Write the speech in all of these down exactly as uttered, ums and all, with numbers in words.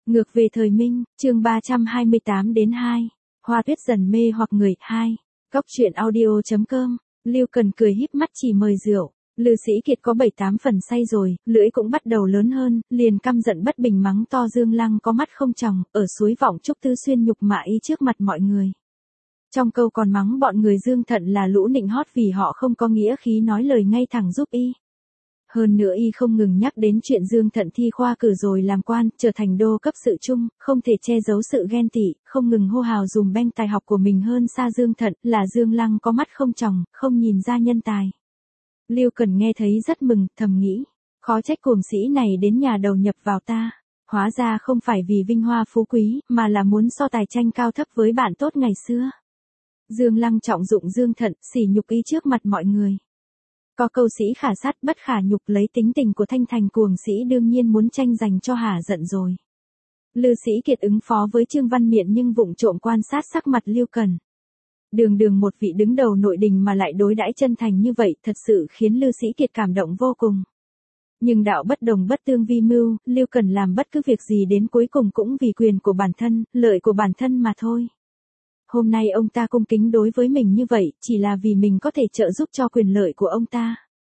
Ngược về thời Minh, chương ba trăm hai mươi tám đến hai. Hoa tuyết dần mê hoặc người, hai. Góc truyện audio chấm com. Lưu Cần cười híp mắt chỉ mời rượu. Lư Sĩ Kiệt có bảy tám phần say rồi, lưỡi cũng bắt đầu lớn hơn, liền căm giận bất bình mắng to Dương Lăng có mắt không tròng, ở suối Vọng Trúc Tư xuyên nhục mạ y trước mặt mọi người. Trong câu còn mắng bọn người Dương Thận là lũ nịnh hót vì họ không có nghĩa khí nói lời ngay thẳng giúp y. Hơn nữa y không ngừng nhắc đến chuyện Dương Thận thi khoa cử rồi làm quan, trở thành đô cấp sự trung, không thể che giấu sự ghen tị, không ngừng hô hào dùm beng tài học của mình hơn xa Dương Thận, là Dương Lăng có mắt không tròng, không nhìn ra nhân tài. Lưu Cần nghe thấy rất mừng, thầm nghĩ, khó trách cuồng sĩ này đến nhà đầu nhập vào ta. Hóa ra không phải vì vinh hoa phú quý, mà là muốn so tài tranh cao thấp với bạn tốt ngày xưa. Dương Lăng trọng dụng Dương Thận, sỉ nhục y trước mặt mọi người. Có câu sĩ khả sát bất khả nhục, lấy tính tình của Thanh Thành cuồng sĩ đương nhiên muốn tranh giành cho hả giận rồi. Lư Sĩ Kiệt ứng phó với Trương Văn Miện nhưng vụng trộm quan sát sắc mặt Lưu Cần. Đường đường một vị đứng đầu nội đình mà lại đối đãi chân thành như vậy, thật sự khiến Lư Sĩ Kiệt cảm động vô cùng. Nhưng đạo bất đồng bất tương vi mưu, Lưu Cần làm bất cứ việc gì đến cuối cùng cũng vì quyền của bản thân, lợi của bản thân mà thôi. Hôm nay ông ta cung kính đối với mình như vậy, chỉ là vì mình có thể trợ giúp cho quyền lợi của ông ta.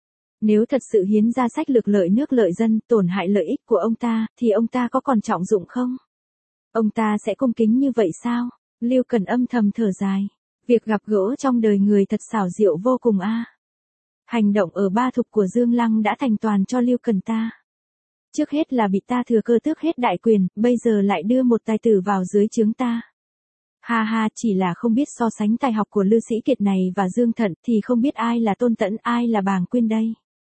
Nếu thật sự hiến ra sách lược lợi nước lợi dân, tổn hại lợi ích của ông ta, thì ông ta có còn trọng dụng không? Ông ta sẽ cung kính như vậy sao? Lưu Cần âm thầm thở dài. Việc gặp gỡ trong đời người thật xảo diệu vô cùng a. Hành động ở ba thục của Dương Lăng đã thành toàn cho Lưu Cần ta. Trước hết là bị ta thừa cơ tước hết đại quyền, bây giờ lại đưa một tài tử vào dưới trướng ta. Ha ha, chỉ là không biết so sánh tài học của Lư Sĩ Kiệt này và Dương Thận thì không biết ai là Tôn Tẫn, ai là Bàng Quyên đây.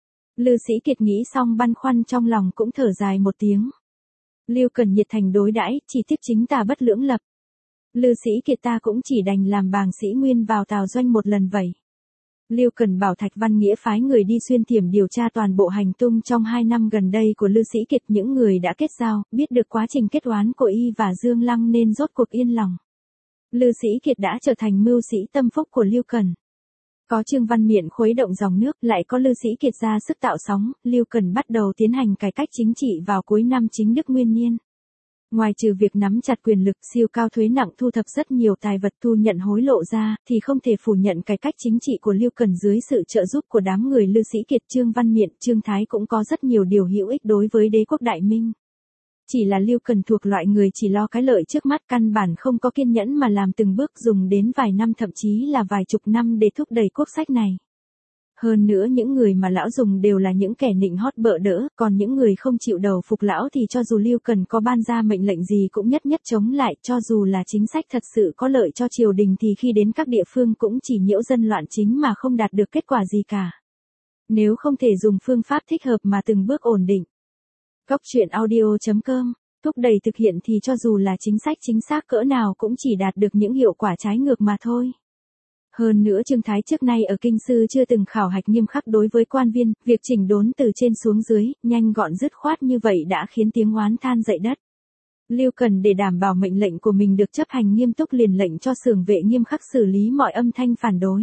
Lư Sĩ Kiệt nghĩ xong băn khoăn trong lòng cũng thở dài một tiếng. Lưu Cần nhiệt thành đối đãi, chỉ tiếc chính ta bất lưỡng lập. Lư Sĩ Kiệt ta cũng chỉ đành làm Bàng Sĩ Nguyên vào Tào Doanh một lần vậy. Lưu Cần bảo Thạch Văn Nghĩa phái người đi xuyên tiềm điều tra toàn bộ hành tung trong hai năm gần đây của Lư Sĩ Kiệt, những người đã kết giao, biết được quá trình kết oán của y và Dương Lăng nên rốt cuộc yên lòng. Lư Sĩ Kiệt đã trở thành mưu sĩ tâm phúc của Lưu Cần. Có Trương Văn Miện khuấy động dòng nước, lại có Lư Sĩ Kiệt ra sức tạo sóng, Lưu Cần bắt đầu tiến hành cải cách chính trị vào cuối năm chính Đức Nguyên Niên. Ngoài trừ việc nắm chặt quyền lực, siêu cao thuế nặng, thu thập rất nhiều tài vật, thu nhận hối lộ ra, thì không thể phủ nhận cải cách chính trị của Lưu Cần dưới sự trợ giúp của đám người Lư Sĩ Kiệt, Trương Văn Miện, Trương Thái cũng có rất nhiều điều hữu ích đối với đế quốc Đại Minh. Chỉ là Lưu Cần thuộc loại người chỉ lo cái lợi trước mắt, căn bản không có kiên nhẫn mà làm từng bước, dùng đến vài năm thậm chí là vài chục năm để thúc đẩy quốc sách này. Hơn nữa những người mà lão dùng đều là những kẻ nịnh hót bợ đỡ, còn những người không chịu đầu phục lão thì cho dù Lưu Cần có ban ra mệnh lệnh gì cũng nhất nhất chống lại, cho dù là chính sách thật sự có lợi cho triều đình thì khi đến các địa phương cũng chỉ nhiễu dân loạn chính mà không đạt được kết quả gì cả. Nếu không thể dùng phương pháp thích hợp mà từng bước ổn định. Góc truyện audio chấm com, thúc đẩy thực hiện thì cho dù là chính sách chính xác cỡ nào cũng chỉ đạt được những hiệu quả trái ngược mà thôi. Hơn nữa Trương Thái trước nay ở kinh sư chưa từng khảo hạch nghiêm khắc đối với quan viên, việc chỉnh đốn từ trên xuống dưới, nhanh gọn dứt khoát như vậy đã khiến tiếng oán than dậy đất. Lưu Cần để đảm bảo mệnh lệnh của mình được chấp hành nghiêm túc liền lệnh cho xưởng vệ nghiêm khắc xử lý mọi âm thanh phản đối.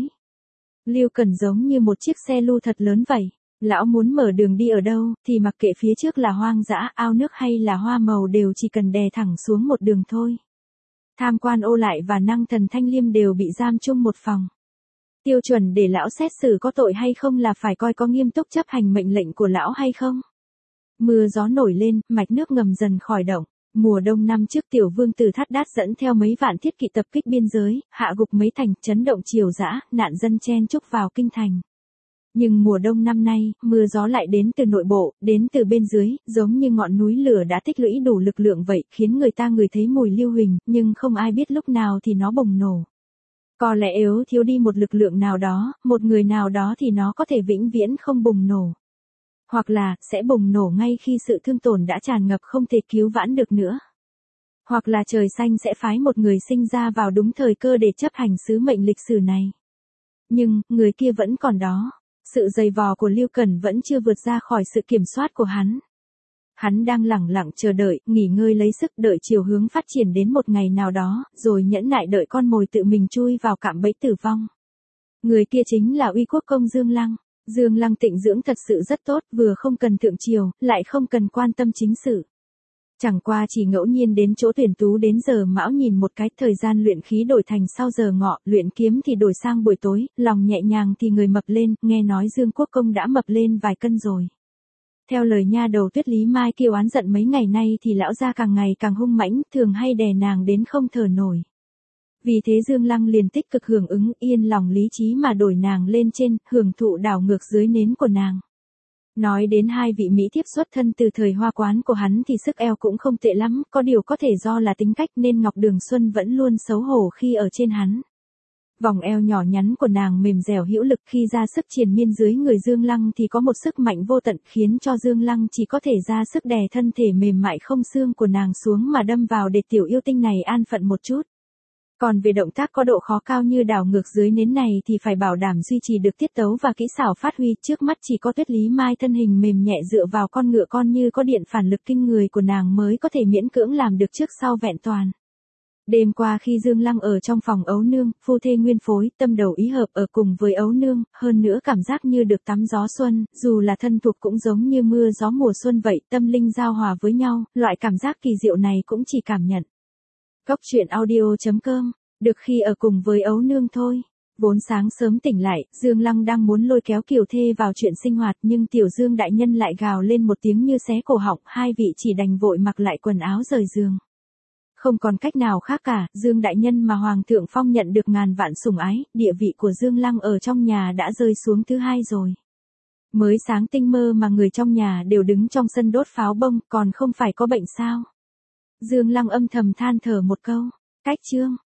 Lưu Cần giống như một chiếc xe lu thật lớn vậy. Lão muốn mở đường đi ở đâu, thì mặc kệ phía trước là hoang dã, ao nước hay là hoa màu đều chỉ cần đè thẳng xuống một đường thôi. Tham quan ô lại và năng thần Thanh Liêm đều bị giam chung một phòng. Tiêu chuẩn để lão xét xử có tội hay không là phải coi có nghiêm túc chấp hành mệnh lệnh của lão hay không. Mưa gió nổi lên, mạch nước ngầm dần khỏi động. Mùa đông năm trước Tiểu Vương Từ Thát Đát dẫn theo mấy vạn thiết kỵ tập kích biên giới, hạ gục mấy thành, chấn động triều dã, nạn dân chen chúc vào kinh thành. Nhưng mùa đông năm nay, mưa gió lại đến từ nội bộ, đến từ bên dưới, giống như ngọn núi lửa đã tích lũy đủ lực lượng vậy, khiến người ta ngửi thấy mùi lưu huỳnh, nhưng không ai biết lúc nào thì nó bùng nổ. Có lẽ yếu thiếu đi một lực lượng nào đó, một người nào đó thì nó có thể vĩnh viễn không bùng nổ. Hoặc là, sẽ bùng nổ ngay khi sự thương tổn đã tràn ngập không thể cứu vãn được nữa. Hoặc là trời xanh sẽ phái một người sinh ra vào đúng thời cơ để chấp hành sứ mệnh lịch sử này. Nhưng, người kia vẫn còn đó. Sự dày vò của Lưu Cần vẫn chưa vượt ra khỏi sự kiểm soát của hắn. Hắn đang lẳng lặng chờ đợi, nghỉ ngơi lấy sức, đợi chiều hướng phát triển đến một ngày nào đó, rồi nhẫn nại đợi con mồi tự mình chui vào cạm bẫy tử vong. Người kia chính là Uy Quốc công Dương Lăng. Dương Lăng tịnh dưỡng thật sự rất tốt, vừa không cần thượng triều, lại không cần quan tâm chính sự. Chẳng qua chỉ ngẫu nhiên đến chỗ tuyển tú đến giờ mão nhìn một cái, thời gian luyện khí đổi thành sau giờ ngọ, luyện kiếm thì đổi sang buổi tối, lòng nhẹ nhàng thì người mập lên, nghe nói Dương Quốc Công đã mập lên vài cân rồi. Theo lời nha đầu Tuyết Lý Mai kêu oán giận mấy ngày nay thì lão gia càng ngày càng hung mãnh, thường hay đè nàng đến không thở nổi. Vì thế Dương Lăng liền tích cực hưởng ứng, yên lòng lý trí mà đổi nàng lên trên, hưởng thụ đảo ngược dưới nến của nàng. Nói đến hai vị mỹ thiếp xuất thân từ thời hoa quán của hắn thì sức eo cũng không tệ lắm, có điều có thể do là tính cách nên Ngọc Đường Xuân vẫn luôn xấu hổ khi ở trên hắn. Vòng eo nhỏ nhắn của nàng mềm dẻo hữu lực khi ra sức triền miên dưới người Dương Lăng thì có một sức mạnh vô tận khiến cho Dương Lăng chỉ có thể ra sức đè thân thể mềm mại không xương của nàng xuống mà đâm vào để tiểu yêu tinh này an phận một chút. Còn về động tác có độ khó cao như đảo ngược dưới nến này thì phải bảo đảm duy trì được tiết tấu và kỹ xảo phát huy, trước mắt chỉ có Tuyết Lý Mai thân hình mềm nhẹ dựa vào con ngựa con như có điện phản lực kinh người của nàng mới có thể miễn cưỡng làm được trước sau vẹn toàn. Đêm qua khi Dương Lăng ở trong phòng ấu nương, phu thê nguyên phối, tâm đầu ý hợp ở cùng với ấu nương, hơn nữa cảm giác như được tắm gió xuân, dù là thân thuộc cũng giống như mưa gió mùa xuân vậy, tâm linh giao hòa với nhau, loại cảm giác kỳ diệu này cũng chỉ cảm nhận. Góc truyện audio chấm com, được khi ở cùng với ấu nương thôi. Vốn sáng sớm tỉnh lại, Dương Lăng đang muốn lôi kéo Kiều Thê vào chuyện sinh hoạt nhưng Tiểu Dương đại nhân lại gào lên một tiếng như xé cổ họng, hai vị chỉ đành vội mặc lại quần áo rời giường. Không còn cách nào khác cả, Dương đại nhân mà Hoàng thượng phong nhận được ngàn vạn sủng ái, địa vị của Dương Lăng ở trong nhà đã rơi xuống thứ hai rồi. Mới sáng tinh mơ mà người trong nhà đều đứng trong sân đốt pháo bông, còn không phải có bệnh sao? Dương Lăng âm thầm than thở một câu, cách chương.